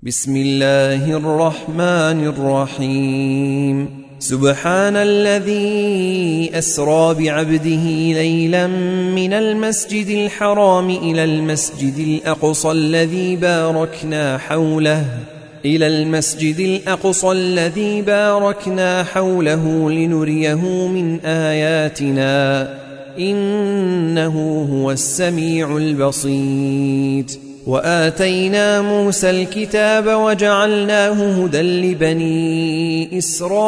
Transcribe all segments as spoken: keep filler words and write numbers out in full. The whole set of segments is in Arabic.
بسم الله الرحمن الرحيم سبحان الذي أسرى بعبده ليلا من المسجد الحرام إلى المسجد الأقصى الذي باركنا حوله إلى المسجد الأقصى الذي باركنا حوله لنريه من آياتنا إنه هو السميع البصير. وآتينا موسى الكتاب وجعلناه هدى لبني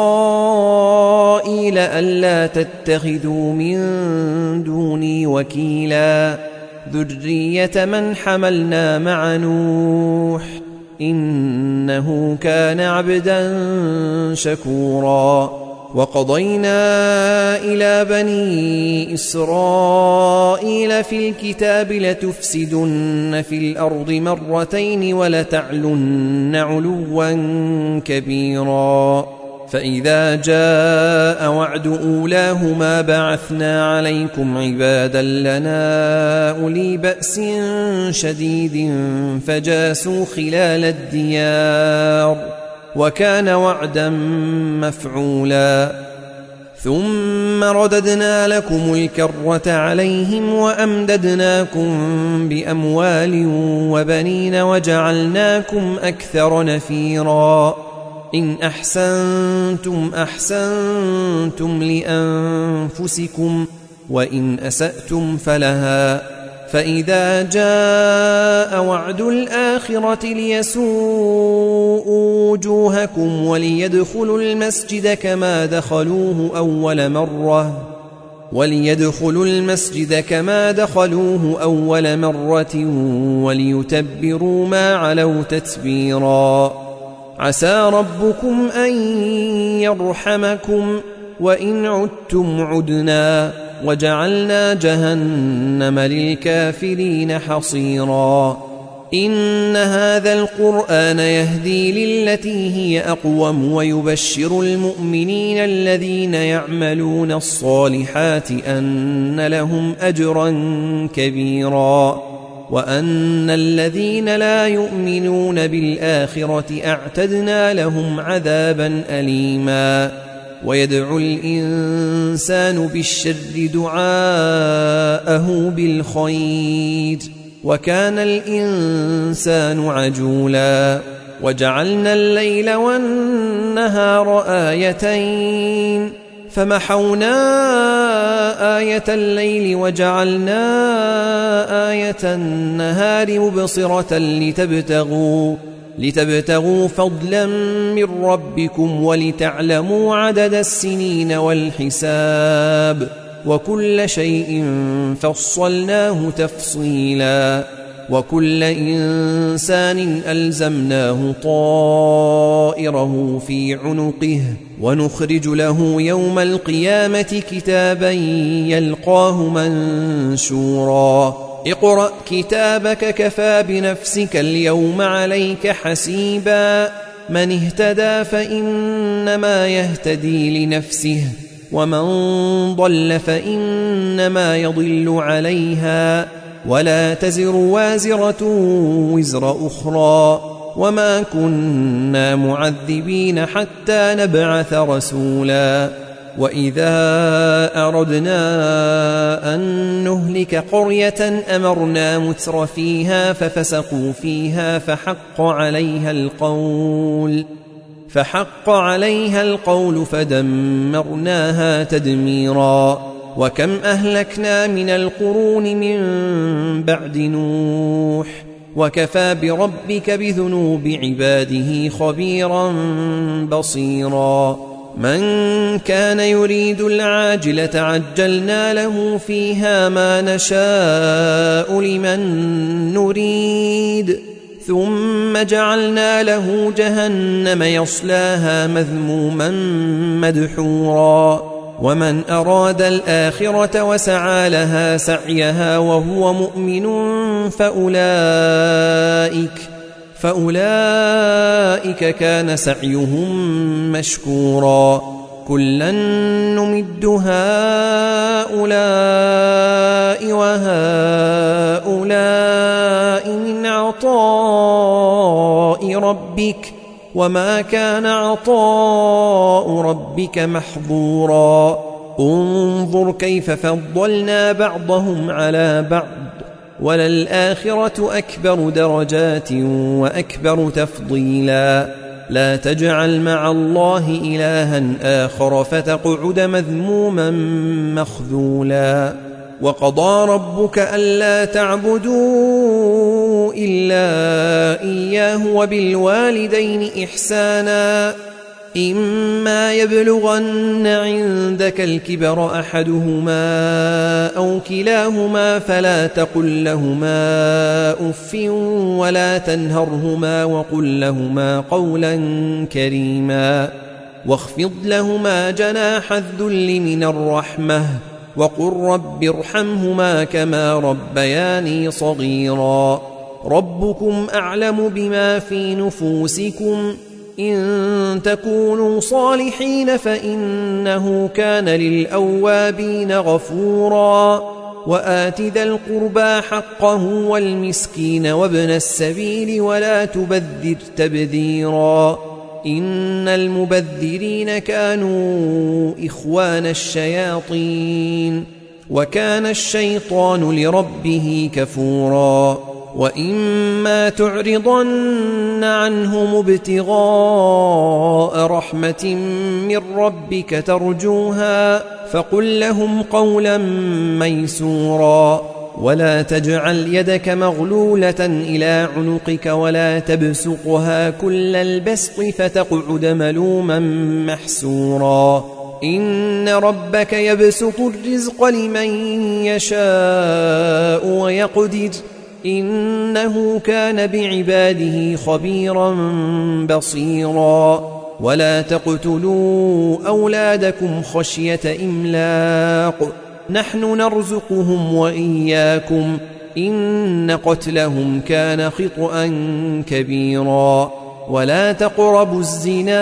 إسرائيل ألا تتخذوا من دوني وكيلا ذرية من حملنا مع نوح إنه كان عبدا شكورا. وقضينا إلى بني إسرائيل في الكتاب لتفسدن في الأرض مرتين ولتعلن علوا كبيرا فإذا جاء وعد أولاهما بعثنا عليكم عبادا لنا أولي بأس شديد فجاسوا خلال الديار وكان وعدا مفعولا. ثم رددنا لكم الكرة عليهم وأمددناكم بأموال وبنين وجعلناكم أكثر نفيرا. إن أحسنتم أحسنتم لأنفسكم وإن أسأتم فلها فإذا جاء وعد الآخرة ليسوءوا وجوهكم وليدخلوا المسجد كما دخلوه أول مرة وليدخلوا المسجد كما دخلوه أول مرة وليتبروا ما علوا تتبيرا. عسى ربكم أن يرحمكم وإن عدتم عدنا وجعلنا جهنم للكافرين حصيرا. إن هذا القرآن يهدي للتي هي أقوم ويبشر المؤمنين الذين يعملون الصالحات أن لهم أجرا كبيرا وأن الذين لا يؤمنون بالآخرة أعتدنا لهم عذابا أليما. ويدعو الإنسان بالشر دعاءه بالخير وكان الإنسان عجولا. وجعلنا الليل والنهار آيتين فمحونا آية الليل وجعلنا آية النهار مبصرة لتبتغوا لتبتغوا فضلا من ربكم ولتعلموا عدد السنين والحساب وكل شيء فصلناه تفصيلا. وكل إنسان ألزمناه طائره في عنقه ونخرج له يوم القيامة كتابا يلقاه منشورا. اقرأ كتابك كفى بنفسك اليوم عليك حسيبا. من اهتدى فإنما يهتدي لنفسه ومن ضل فإنما يضل عليها ولا تزر وازرة وزر أخرى وما كنا معذبين حتى نبعث رسولا. وإذا أردنا أن نهلك قرية أمرنا متر فيها ففسقوا فيها فحق عليها القول فحق عليها القول فدمرناها تدميرا. وكم أهلكنا من القرون من بعد نوح وكفى بربك بذنوب عباده خبيرا بصيرا. من كان يريد العاجلة عجلنا له فيها ما نشاء لمن نريد ثم جعلنا له جهنم يصلاها مذموما مدحورا. ومن أراد الآخرة وسعى لها سعيها وهو مؤمن فأولئك فأولئك كان سعيهم مشكورا. كلا نمد هؤلاء وهؤلاء من عطاء ربك وما كان عطاء ربك محظورا انظر كيف فضلنا بعضهم على بعض وللآخرة أكبر درجات وأكبر تفضيلا لا تجعل مع الله إلها آخر فتقعد مذموما مخذولا وقضى ربك ألا تعبدوا إلا إياه وبالوالدين إحسانا إما يبلغن عندك الكبر أحدهما أو كلاهما فلا تقل لهما أف ولا تنهرهما وقل لهما قولا كريما واخفض لهما جناح الذل من الرحمة وقل رب ارحمهما كما ربياني صغيرا ربكم أعلم بما في نفوسكم إن تكونوا صالحين فإنه كان للأوابين غفورا وآت ذا القربى حقه والمسكين وابن السبيل ولا تبذر تبذيرا إن المبذرين كانوا إخوان الشياطين وكان الشيطان لربه كفورا وإما تعرضن عنهم ابتغاء رحمة من ربك ترجوها فقل لهم قولا ميسورا ولا تجعل يدك مغلولة إلى عنقك ولا تبسطها كل البسط فتقعد ملوما محسورا إن ربك يبسط الرزق لمن يشاء ويقدر إنه كان بعباده خبيرا بصيرا ولا تقتلوا أولادكم خشية إملاق نحن نرزقهم وإياكم إن قتلهم كان خطأ كبيرا ولا تقربوا الزنا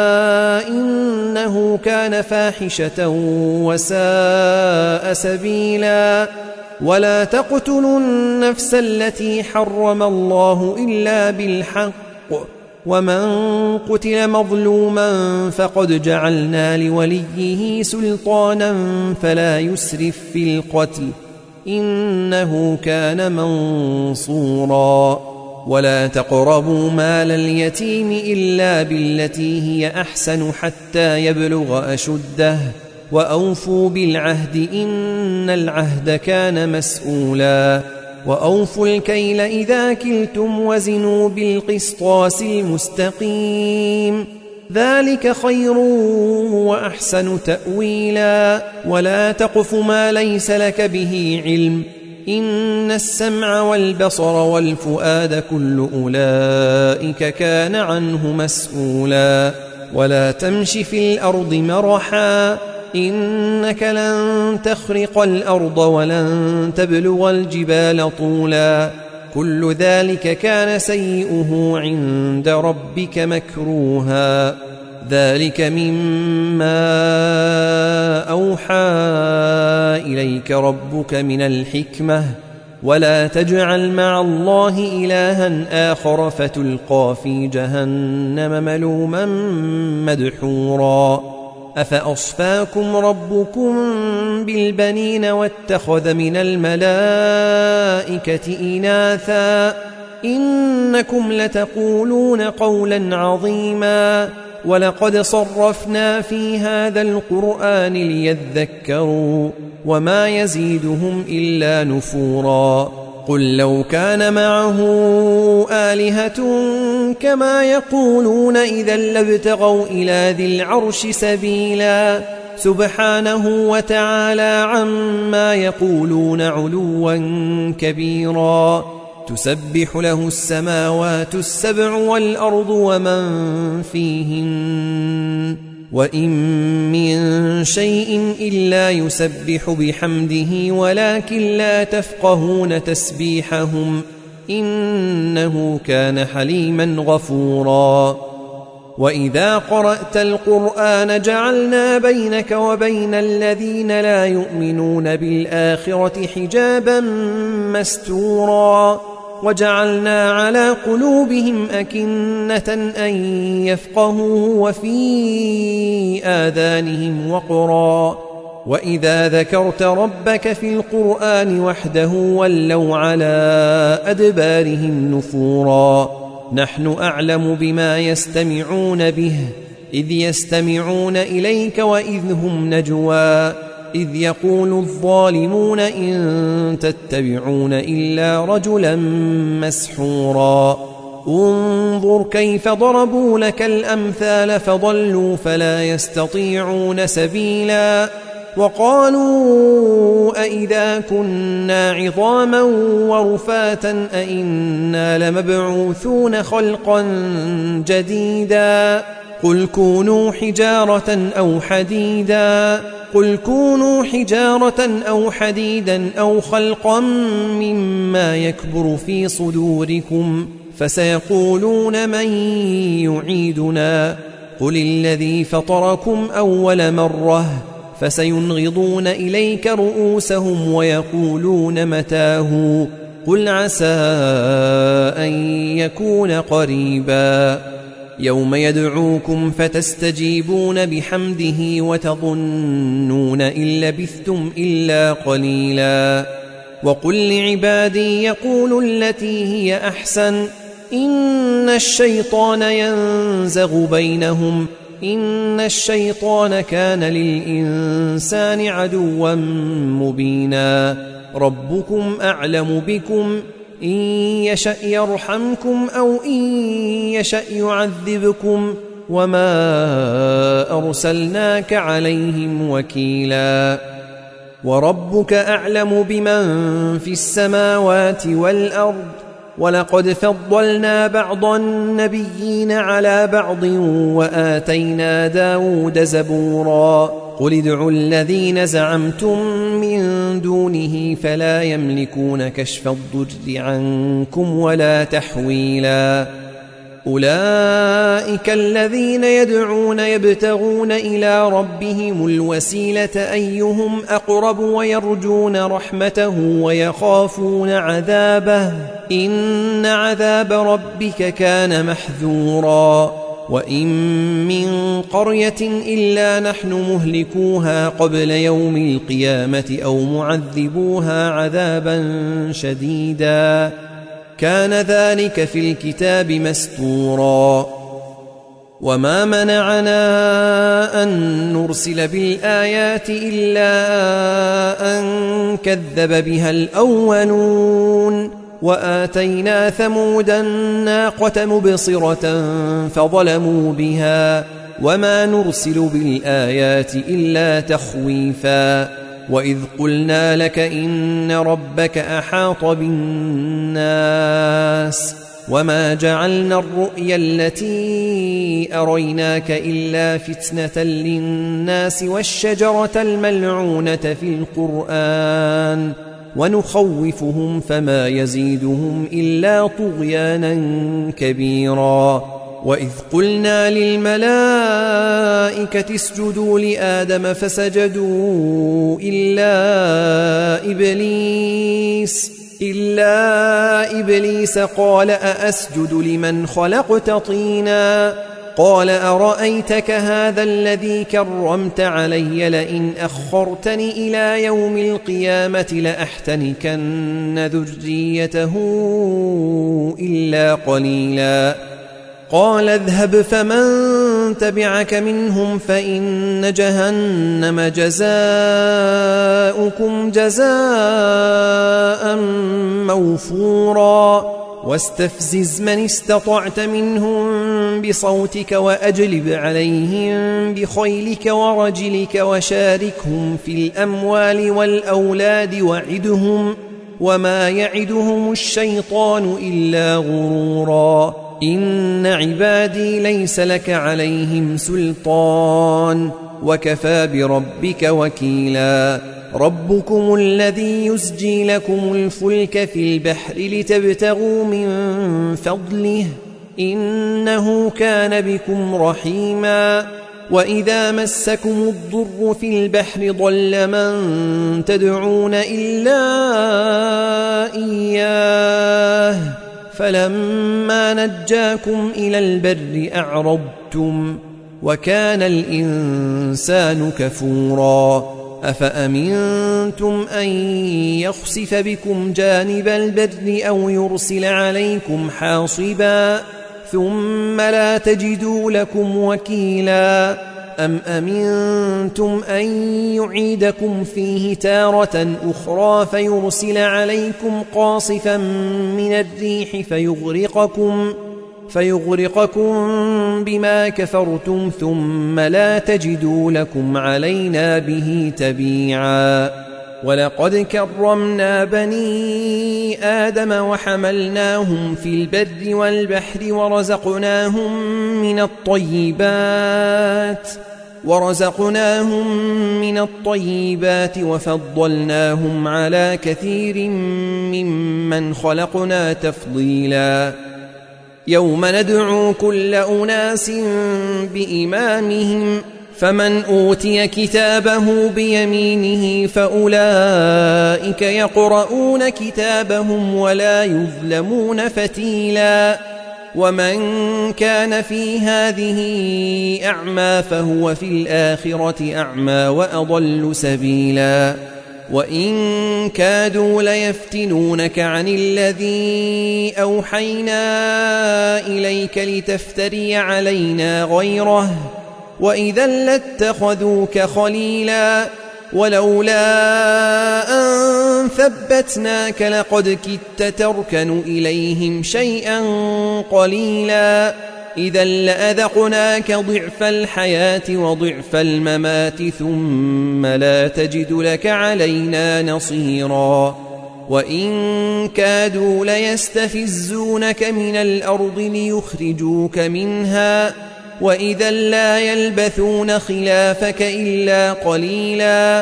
إنه كان فاحشة وساء سبيلا ولا تقتلوا النفس التي حرم الله إلا بالحق ومن قتل مظلوما فقد جعلنا لوليه سلطانا فلا يسرف في القتل إنه كان منصورا ولا تقربوا مال اليتيم إلا بالتي هي أحسن حتى يبلغ أشده وأوفوا بالعهد إن العهد كان مسؤولا وأوفوا الكيل إذا كلتم وزنوا بالقسطاس المستقيم ذلك خير وأحسن تأويلا ولا تقف ما ليس لك به علم إن السمع والبصر والفؤاد كل أولئك كان عنه مسؤولا ولا تمش في الأرض مرحا إنك لن تخرق الأرض ولن تبلغ الجبال طولا كل ذلك كان سيئه عند ربك مكروها ذلك مما أوحى إليك ربك من الحكمة ولا تجعل مع الله إلها آخر فتلقى في جهنم ملوما مدحورا أفأصفاكم ربكم بالبنين واتخذ من الملائكة إناثا إنكم لتقولون قولا عظيما ولقد صرفنا في هذا القرآن ليذكروا وما يزيدهم إلا نفورا قل لو كان معه آلهة كما يقولون إذا لابتغوا إلى ذي العرش سبيلا سبحانه وتعالى عما يقولون علوا كبيرا تسبح له السماوات السبع والأرض ومن فيهن وإن من شيء إلا يسبح بحمده ولكن لا تفقهون تسبيحهم إنه كان حليما غفورا وإذا قرأت القرآن جعلنا بينك وبين الذين لا يؤمنون بالآخرة حجابا مستورا وجعلنا على قلوبهم أكنة أن يفقهوه وفي آذانهم وقرا وإذا ذكرت ربك في القرآن وحده ولوا على أدبارهم نفورا نحن أعلم بما يستمعون به إذ يستمعون إليك وإذ هم نجوى إذ يقول الظالمون إن تتبعون إلا رجلا مسحورا انظر كيف ضربوا لك الأمثال فضلوا فلا يستطيعون سبيلا وقالوا أئذا كنا عظاما ورفاتا أئنا لمبعوثون خلقا جديدا قل كونوا حجارة أو حديدا قل كونوا حجارة أو حديدا أو خلقا مما يكبر في صدوركم فسيقولون من يعيدنا قل الذي فطركم أول مرة فسينغضون إليك رؤوسهم ويقولون متاه قل عسى أن يكون قريبا يوم يدعوكم فتستجيبون بحمده وتظنون إن لبثتم إلا قليلا وقل لعبادي يقولوا التي هي أحسن إن الشيطان ينزغ بينهم إن الشيطان كان للإنسان عدوا مبينا ربكم أعلم بكم إن يشأ يرحمكم أو إن يشأ يعذبكم وما أرسلناك عليهم وكيلا وربك أعلم بمن في السماوات والأرض ولقد فضلنا بعض النبيين على بعض وآتينا داود زبورا قل ادعوا الذين زعمتم من دونه فلا يملكون كشف الضر عنكم ولا تحويلا أولئك الذين يدعون يبتغون إلى ربهم الوسيلة أيهم أقرب ويرجون رحمته ويخافون عذابه إن عذاب ربك كان محذورا وإن من قرية إلا نحن مهلكوها قبل يوم القيامة أو معذبوها عذابا شديدا كان ذلك في الكتاب مستورا وما منعنا أن نرسل بالآيات إلا أن كذب بها الأولون وآتينا ثمود الناقة مبصرة فظلموا بها وما نرسل بالآيات إلا تخويفا وإذ قلنا لك إن ربك أحاط بالناس وما جعلنا الرؤيا التي أريناك إلا فتنة للناس والشجرة الملعونة في القرآن ونخوفهم فما يزيدهم إلا طغيانا كبيرا وإذ قلنا للملائكة اسجدوا لآدم فسجدوا إلا إبليس إلا إبليس قال أأسجد لمن خلقت طينا قال أرأيتك هذا الذي كرمت علي لئن أخرتني إلى يوم القيامة لأحتنكن ذريته إلا قليلا قال اذهب فمن تبعك منهم فإن جهنم جزاؤكم جزاء موفورا واستفزز من استطعت منهم بصوتك وأجلب عليهم بخيلك ورجلك وشاركهم في الأموال والأولاد وعدهم وما يعدهم الشيطان إلا غرورا إن عبادي ليس لك عليهم سلطان وكفى بربك وكيلا ربكم الذي يسجي لكم الفلك في البحر لتبتغوا من فضله إنه كان بكم رحيما وإذا مسكم الضر في البحر ضل من تدعون إلا إياه فلما نجاكم إلى البر أعرضتم وكان الإنسان كفورا أفأمنتم أن يخسف بكم جانب البر أو يرسل عليكم حاصبا ثم لا تجدوا لكم وكيلا أم أمنتم أن يعيدكم فيه تارة أخرى فيرسل عليكم قاصفا من الريح فيغرقكم فيغرقكم بما كفرتم ثم لا تجدوا لكم علينا به تبيعا ولقد كرمنا بني آدم وحملناهم في البر والبحر ورزقناهم من الطيبات ورزقناهم من الطيبات وفضلناهم على كثير ممن خلقنا تفضيلا يوم ندعو كل أناس بإمامهم فمن أوتي كتابه بيمينه فأولئك يقرؤون كتابهم ولا يظلمون فتيلا ومن كان في هذه أعمى فهو في الآخرة أعمى وأضل سبيلا وإن كادوا ليفتنونك عن الذي أوحينا إليك لتفتري علينا غيره وإذا لاتخذوك خليلا ولولا أن ثبتناك لقد كدت تركن إليهم شيئا قليلا إذا لأذقناك ضعف الحياة وضعف الممات ثم لا تجد لك علينا نصيرا وإن كادوا ليستفزونك من الأرض ليخرجوك منها وإذا لا يلبثون خلافك إلا قليلا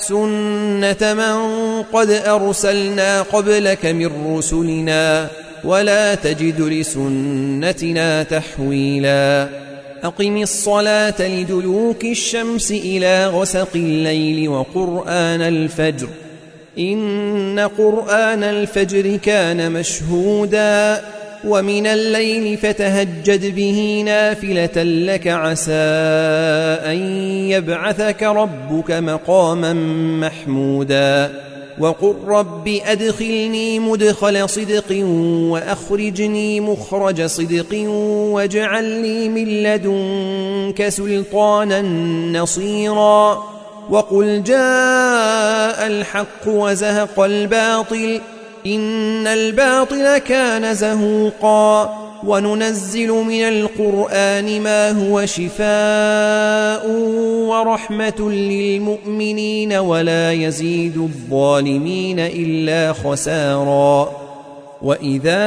سنة من قد أرسلنا قبلك من رسلنا ولا تجد لسنتنا تحويلا أقم الصلاة لدلوك الشمس إلى غسق الليل وقرآن الفجر إن قرآن الفجر كان مشهودا ومن الليل فتهجد به نافلة لك عسى أن يبعثك ربك مقاما محمودا وقل رب أدخلني مدخل صدق وأخرجني مخرج صدق واجعل لي من لدنك سلطانا نصيرا وقل جاء الحق وزهق الباطل إن الباطل كان زهوقا وننزل من القرآن ما هو شفاء ورحمة للمؤمنين ولا يزيد الظالمين إلا خسارا وإذا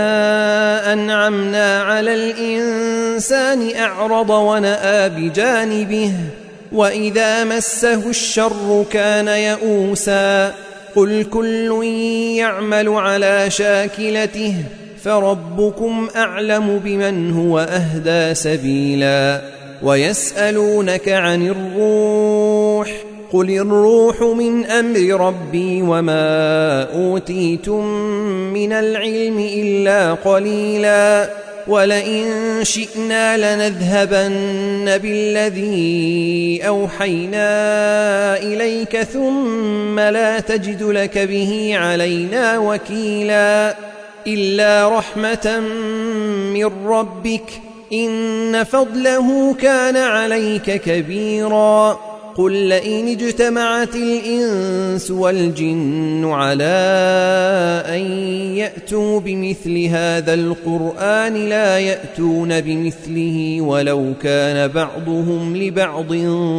أنعمنا على الإنسان أعرض ونأى بجانبه وإذا مسه الشر كان يئوسا قل كل يعمل على شاكلته فربكم أعلم بمن هو أهدى سبيلا ويسألونك عن الروح قل الروح من أمر ربي وما أوتيتم من العلم إلا قليلا ولئن شئنا لنذهبن بالذي أوحينا إليك ثم لا تجد لك به علينا وكيلا إلا رحمة من ربك إن فضله كان عليك كبيرا قل لئن اجتمعت الإنس والجن على أن يأتوا بمثل هذا القرآن لا يأتون بمثله ولو كان بعضهم لبعض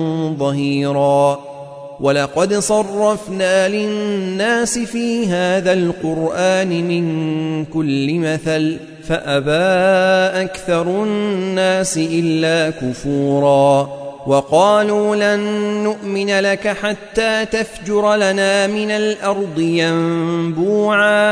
ظهيرا ولقد صرفنا للناس في هذا القرآن من كل مثل فأبى أكثر الناس إلا كفورا وقالوا لن نؤمن لك حتى تفجر لنا من الأرض ينبوعا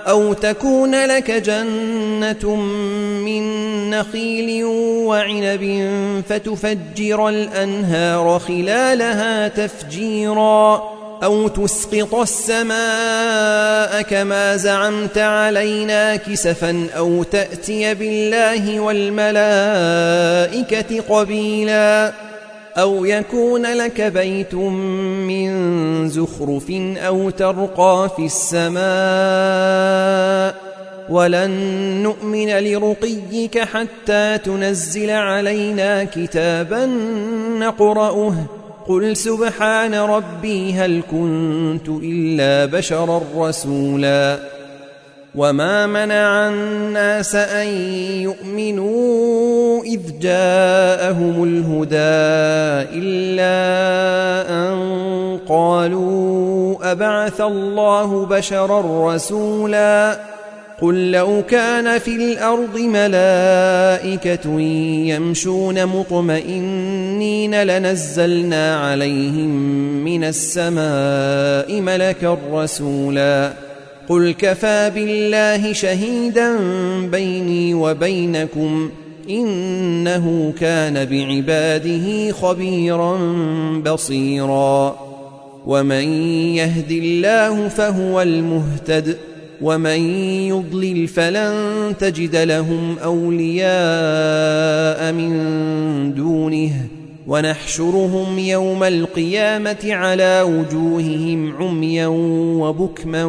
أو تكون لك جنة من نخيل وعنب فتفجر الأنهار خلالها تفجيرا أو تسقط السماء كما زعمت علينا كسفا أو تأتي بالله والملائكة قبيلا أو يكون لك بيت من زخرف أو ترقى في السماء ولن نؤمن لرقيك حتى تنزل علينا كتابا نقرأه قل سبحان ربي هل كنت إلا بشرا رسولا وما منع الناس أن يؤمنوا إذ جاءهم الهدى إلا أن قالوا أبعث الله بشرا رسولا قل لو كان في الأرض ملائكة يمشون مطمئنين لنزلنا عليهم من السماء ملكا رسولا قل كفى بالله شهيدا بيني وبينكم إنه كان بعباده خبيرا بصيرا ومن يهد الله فهو المهتد ومن يضلل فلن تجد لهم أولياء من دونه ونحشرهم يوم القيامة على وجوههم عميا وبكما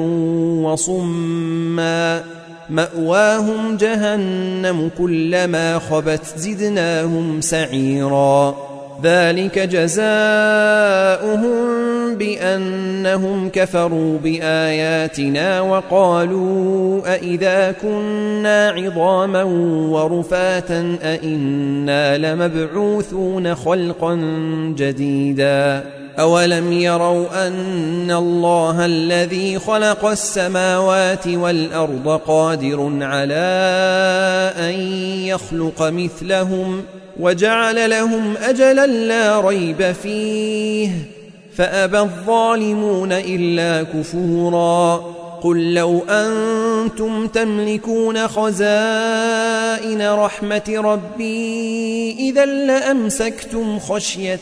وصما مأواهم جهنم كلما خبت زدناهم سعيرا ذلك جزاؤهم بأنهم كفروا بآياتنا وقالوا أئذا كنا عظاما ورفاتا أئنا لمبعوثون خلقا جديدا أولم يروا أن الله الذي خلق السماوات والأرض قادر على أن يخلق مثلهم وجعل لهم أجلا لا ريب فيه فأبى الظالمون إلا كفورا قل لو أنتم تملكون خزائن رحمة ربي إذا لأمسكتم خشية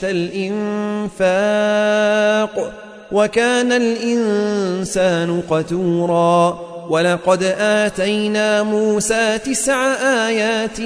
الإنفاق وكان الإنسان قتورا ولقد آتينا موسى تسع آيات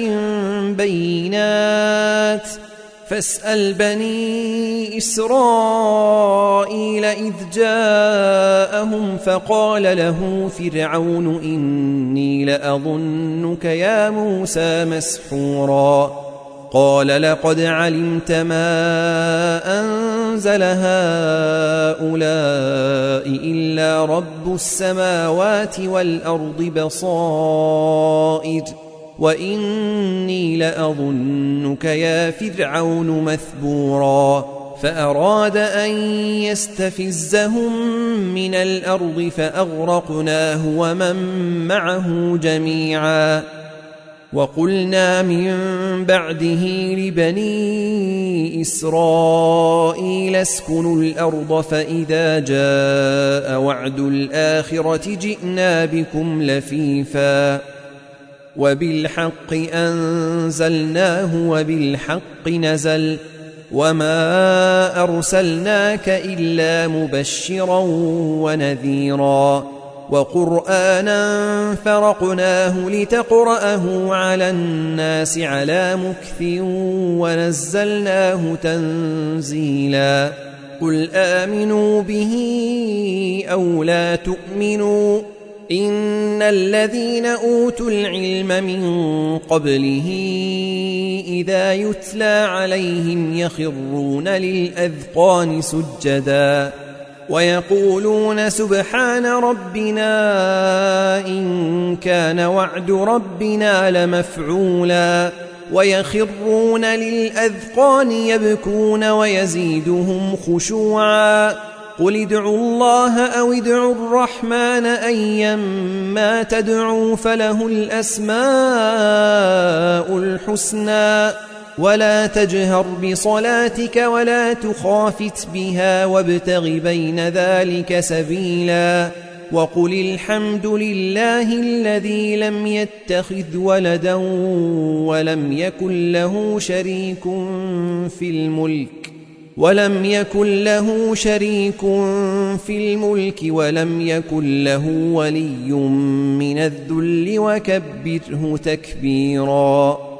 بينات فاسأل بني إسرائيل إذ جاءهم فقال له فرعون إني لأظنك يا موسى مسحورا قال لقد علمت ما أنزل هؤلاء إلا رب السماوات والأرض بصائر وإني لأظنك يا فرعون مثبورا فأراد أن يستفزهم من الأرض فأغرقناه ومن معه جميعا وقلنا من بعده لبني إسرائيل اسكنوا الأرض فإذا جاء وعد الآخرة جئنا بكم لفيفا وبالحق أنزلناه وبالحق نزل وما أرسلناك إلا مبشرا ونذيرا وقرآنا فرقناه لتقرأه على الناس على مكث ونزلناه تنزيلا قل آمنوا به أو لا تؤمنوا إن الذين أوتوا العلم من قبله إذا يتلى عليهم يخرون للأذقان سجدا ويقولون سبحان ربنا إن كان وعد ربنا لمفعولا ويخرون للأذقان يبكون ويزيدهم خشوعا قل ادعوا الله أو ادعوا الرحمن أيما تدعوا فله الأسماء الحسنى ولا تجهر بصلاتك ولا تخافت بها وابتغ بين ذلك سبيلا وقل الحمد لله الذي لم يتخذ ولدا ولم يكن له شريك في الملك ولم يكن له شريك في الملك ولم يكن له ولي من الذل وكبره تكبيرا.